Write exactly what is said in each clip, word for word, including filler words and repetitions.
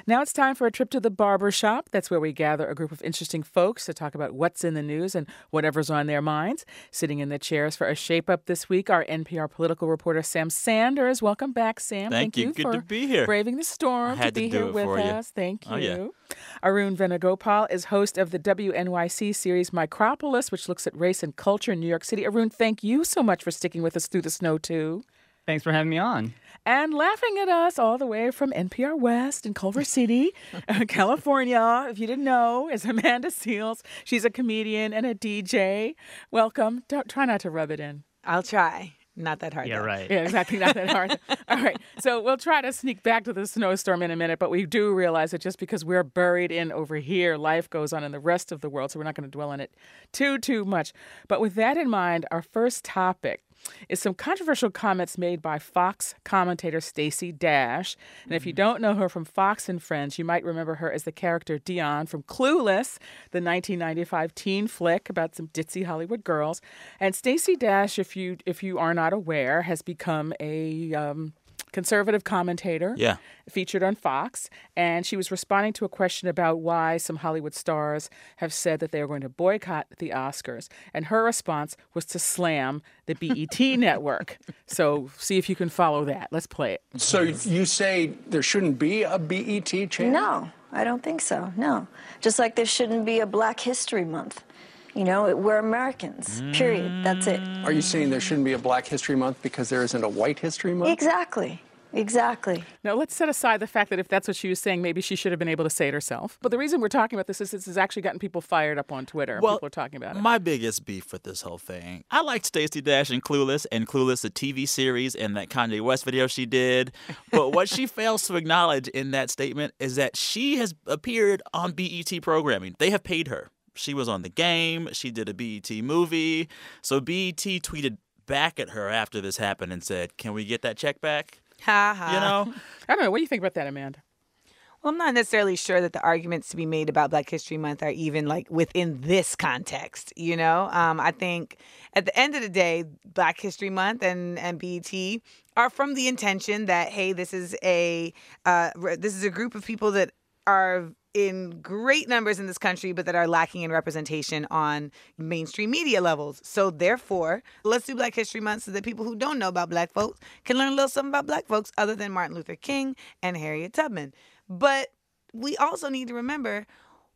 Now it's time for a trip to the barber shop. That's where we gather a group of interesting folks to talk about what's in the news and whatever's on their minds. Sitting in the chairs for a shape-up this week, our N P R political reporter Sam Sanders. Welcome back, Sam. Thank, Thank you. you Good for to be here. braving the storm I had to be to do here it with for you. us. Thank you. Oh, yeah. Arun Venugopal is host of the W N Y C series Micropolis, which looks at race and culture in New York City. Arun, thank you so much for sticking with us through the snow, too. Thanks for having me on. And laughing at us all the way from N P R West in Culver City, California, if you didn't know, is Amanda Seales. She's a comedian and a D J. Welcome. Don't, try not to rub it in. I'll try. Not that hard. Yeah, though. right. Yeah, exactly. Not that hard. All right. So we'll try to sneak back to the snowstorm in a minute, but we do realize that just because we're buried in over here, life goes on in the rest of the world, so we're not going to dwell on it too, too much. But with that in mind, our first topic is some controversial comments made by Fox commentator Stacey Dash. And if you don't know her from Fox and Friends, you might remember her as the character Dionne from Clueless, the nineteen ninety-five teen flick about some ditzy Hollywood girls. And Stacey Dash, if you if you are not aware, has become a um, conservative commentator. Yeah. Featured on Fox, and she was responding to a question about why some Hollywood stars have said that they are going to boycott the Oscars. And her response was to slam the B E T network. So see if you can follow that. Let's play it. So you say there shouldn't be a B E T channel? No, I don't think so, no. Just like there shouldn't be a Black History Month. You know, we're Americans, period. That's it. Are you saying there shouldn't be a Black History Month because there isn't a White History Month? Exactly. Exactly. Now, let's set aside the fact that if that's what she was saying, maybe she should have been able to say it herself. But the reason we're talking about this is this has actually gotten people fired up on Twitter. Well, people are talking about it. My biggest beef with this whole thing, I liked Stacey Dash in Clueless, and Clueless, the T V series, and that Kanye West video she did. But what she fails to acknowledge in that statement is that she has appeared on B E T programming. They have paid her. She was on The Game. She did a B E T movie. So B E T tweeted back at her after this happened and said, can we get that check back? Ha ha. You know? I don't know. What do you think about that, Amanda? Well, I'm not necessarily sure that the arguments to be made about Black History Month are even like within this context, you know? Um, I think at the end of the day, Black History Month and, and B E T are from the intention that, hey, this is a uh, this is a group of people that are in great numbers in this country, but that are lacking in representation on mainstream media levels. So therefore, let's do Black History Month so that people who don't know about Black folks can learn a little something about Black folks other than Martin Luther King and Harriet Tubman. But we also need to remember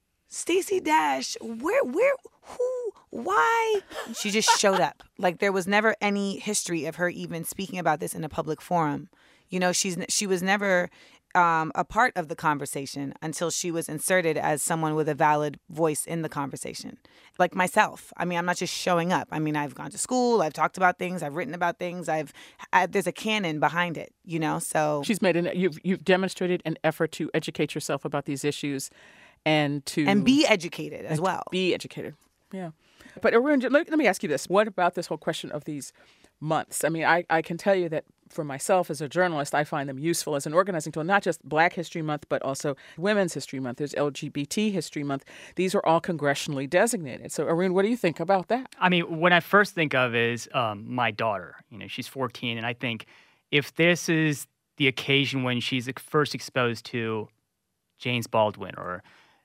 Stacey Dash, where, where, who, why? She just showed up. Like there was never any history of her even speaking about this in a public forum. You know, she's she was never Um, a part of the conversation until she was inserted as someone with a valid voice in the conversation. Like myself. I mean, I'm not just showing up. I mean, I've gone to school, I've talked about things, I've written about things, I've I, there's a canon behind it, you know, so. She's made an, you've, you've demonstrated an effort to educate yourself about these issues and to. And be educated as well. Be educated. Yeah. But Arun, let, let me ask you this. What about this whole question of these months? I mean, I, I can tell you that for myself as a journalist, I find them useful as an organizing tool, not just Black History Month, but also Women's History Month. There's L G B T History Month. These are all congressionally designated. So, Arun, what do you think about that? I mean, what I first think of is um, my daughter. You know, she's fourteen, and I think if this is the occasion when she's first exposed to James Baldwin or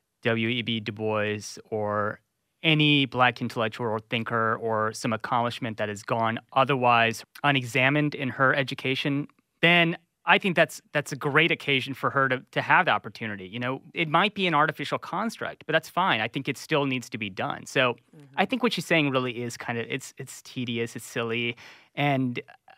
W E B Du Bois or any Black intellectual or thinker or some accomplishment that has gone otherwise unexamined in her education, then I think that's that's a great occasion for her to, to have the opportunity. You know, it might be an artificial construct, but that's fine. I think it still needs to be done. So mm-hmm. I think what she's saying really is kind of, it's it's tedious, it's silly, and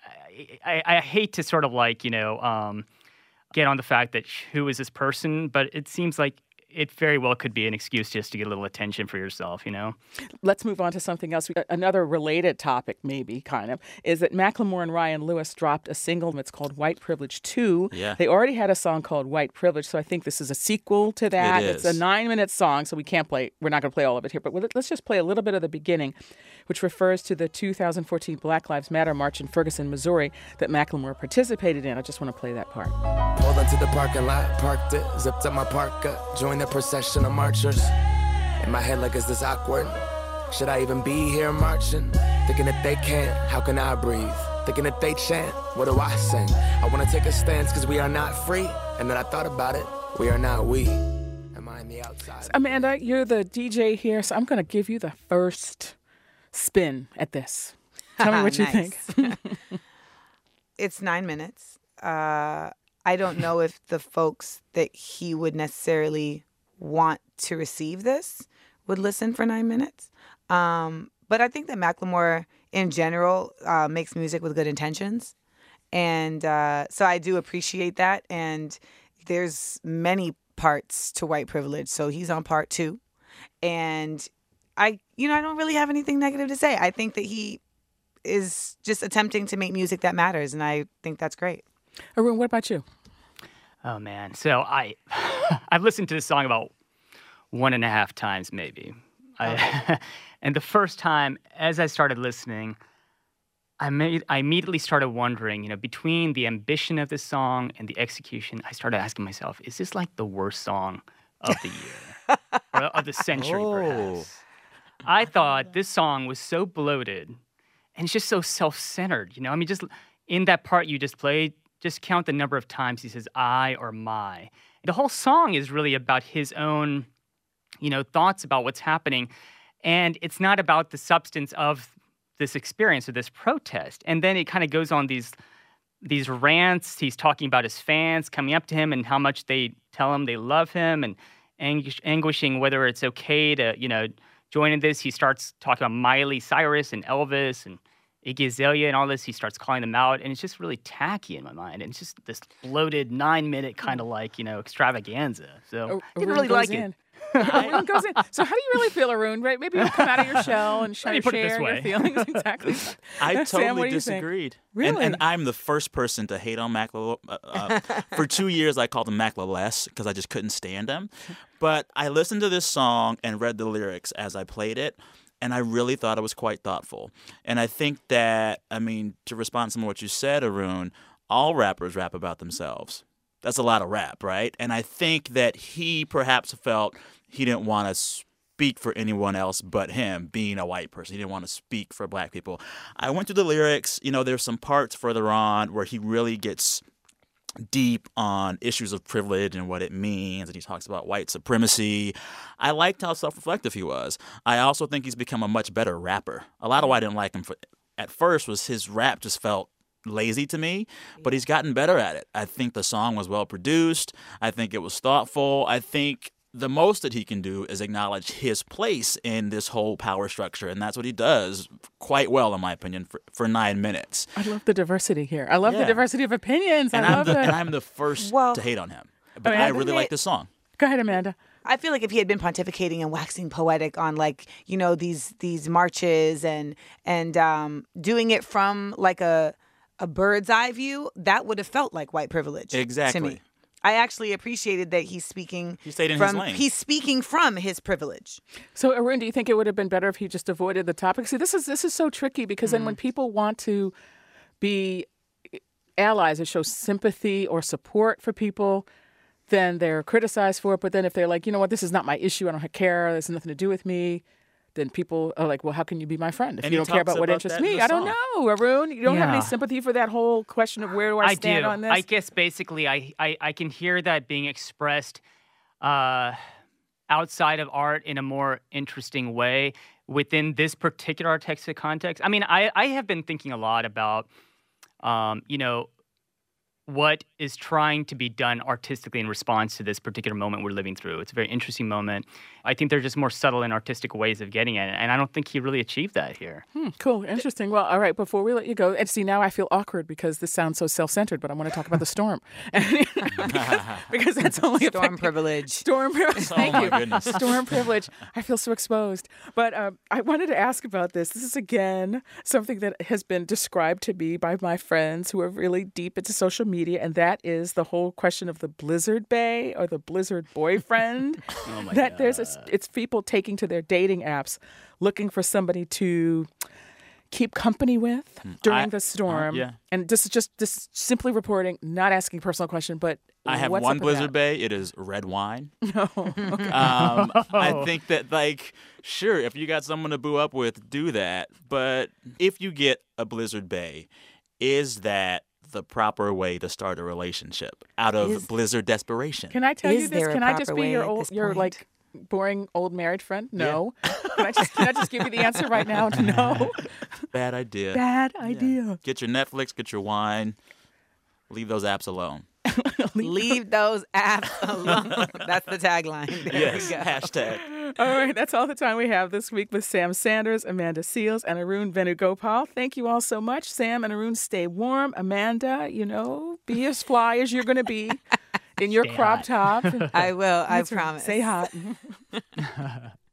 I, I, I hate to sort of like, you know, um, get on the fact that who is this person, but it seems like it very well could be an excuse just to get a little attention for yourself, you know? Let's move on to something else. Another related topic, maybe, kind of, is that Macklemore and Ryan Lewis dropped a single. It's called White Privilege two. Yeah. They already had a song called White Privilege, so I think this is a sequel to that. It It's is. a nine-minute song, so we can't play, we're not going to play all of it here, but let's just play a little bit of the beginning, which refers to the two thousand fourteen Black Lives Matter march in Ferguson, Missouri, that Macklemore participated in. I just want to play that part. Pulled into the parking lot, parked it, zipped up my parka, joined the procession of marchers. In my head, like, is this awkward? Should I even be here marching? Thinking if they can't, how can I breathe? Thinking if they chant, what do I sing? I want to take a stance because we are not free. And then I thought about it. We are not we. Am I on the outside? Amanda, you're the D J here, so I'm going to give you the first spin at this. Tell me what you think. It's nine minutes. Uh, I don't know if the folks that he would necessarily want to receive this would listen for nine minutes. Um, but I think that Macklemore, in general, uh, makes music with good intentions. And uh, so I do appreciate that. And there's many parts to white privilege. So he's on part two. And I, you know, I don't really have anything negative to say. I think that he is just attempting to make music that matters. And I think that's great. Arun, what about you? Oh, man. So I, I've listened to this song about one and a half times, maybe. I, and the first time, as I started listening, I, made, I immediately started wondering, you know, between the ambition of this song and the execution, I started asking myself, is this like the worst song of the year? Or of the century, Oh. perhaps? I thought this song was so bloated and it's just so self-centered, you know? I mean, just in that part you just played, just count the number of times he says I or my. The whole song is really about his own, you know, thoughts about what's happening. And it's not about the substance of this experience or this protest. And then it kind of goes on these these rants. He's talking about his fans coming up to him and how much they tell him they love him and anguish, anguishing whether it's okay to, you know, join in this. He starts talking about Miley Cyrus and Elvis and Iggy Azalea and all this. He starts calling them out. And it's just really tacky in my mind. And it's just this bloated nine-minute kind of like, you know, extravaganza. So I didn't Arun really goes like in. it. Arun goes in. So how do you really feel, Arun? Right? Maybe you'll come out of your shell and Let share, me put it this share your way. feelings. Exactly. I Sam, totally what do you think? disagreed. Really? And, and I'm the first person to hate on Macklemore. Uh, uh, for two years, I called him Mackleless because I just couldn't stand him. But I listened to this song and read the lyrics as I played it, and I really thought it was quite thoughtful. And I think that, I mean, to respond to some of what you said, Arun, all rappers rap about themselves. That's a lot of rap, right? And I think that he perhaps felt he didn't want to speak for anyone else but him, being a white person. He didn't want to speak for black people. I went through the lyrics. You know, there's some parts further on where he really gets deep on issues of privilege and what it means, and he talks about white supremacy. I liked how self-reflective he was. I also think he's become a much better rapper. A lot of why I didn't like him for, at first was his rap just felt lazy to me, but he's gotten better at it. I think the song was well produced. I think it was thoughtful. I think the most that he can do is acknowledge his place in this whole power structure, and that's what he does quite well, in my opinion, for, for nine minutes. I love the diversity here. I love Yeah. the diversity of opinions. And I I'm love the, it. and I'm the first Well- to hate on him. But I mean, I I really think like it- this song. Go ahead, Amanda. I feel like if he had been pontificating and waxing poetic on like, you know, these these marches and and um, doing it from like a a bird's eye view, that would have felt like white privilege Exactly. to me. I actually appreciated that he's speaking He stayed in his from lane. he's speaking from his privilege. So, Arun, do you think it would have been better if he just avoided the topic? See, this is this is so tricky because then when people want to be allies or show sympathy or support for people, then they're criticized for it. But then if they're like, you know what, this is not my issue, I don't care, this has nothing to do with me, then people are like, well, how can you be my friend if And you he don't care talks about what about interests that in me? the I don't song. know, Arun. You don't have any Yeah. sympathy for that whole question of where do I, I stand do. on this? I guess basically I, I, I can hear that being expressed uh, outside of art in a more interesting way within this particular artistic context. I mean, I, I have been thinking a lot about, um, you know, what is trying to be done artistically in response to this particular moment we're living through. It's a very interesting moment. I think there's just more subtle and artistic ways of getting at it, and I don't think he really achieved that here. Hmm, cool, interesting. Well, all right, before we let you go, and see, now I feel awkward because this sounds so self-centered, but I want to talk about the storm. because, because that's only Storm affecting- privilege. Storm privilege. Oh, Thank my you. goodness. Storm privilege. I feel so exposed. But um, I wanted to ask about this. This is, again, something that has been described to me by my friends who are really deep into social media, and that is the whole question of the Blizzard Bay or the Blizzard boyfriend. Oh my that there's a, it's people taking to their dating apps looking for somebody to keep company with during I- the storm. uh, yeah. And this is just this simply reporting, not asking a personal question, but I have what's one up with Blizzard that? Bay. It is red wine. No. Okay. Um, I think that, like, sure, if you got someone to boo up with, do that. But if you get a Blizzard Bay, is that the proper way to start a relationship out of Is- blizzard desperation. Can I tell Is you this? there a Can I just proper be way your at old, this your point? like boring old married friend? No. can I just can I just give you the answer right now? No. Bad idea. Bad Yeah. idea. Get your Netflix, get your wine. Leave those apps alone. Leave those apps alone. That's the tagline. There Yes. we go. Hashtag. All right, that's all the time we have this week with Sam Sanders, Amanda Seales, and Arun Venugopal. Thank you all so much. Sam and Arun, stay warm. Amanda, you know, be as fly as you're going to be in your Stay crop hot. top. I will. I That's right. promise. Stay hot.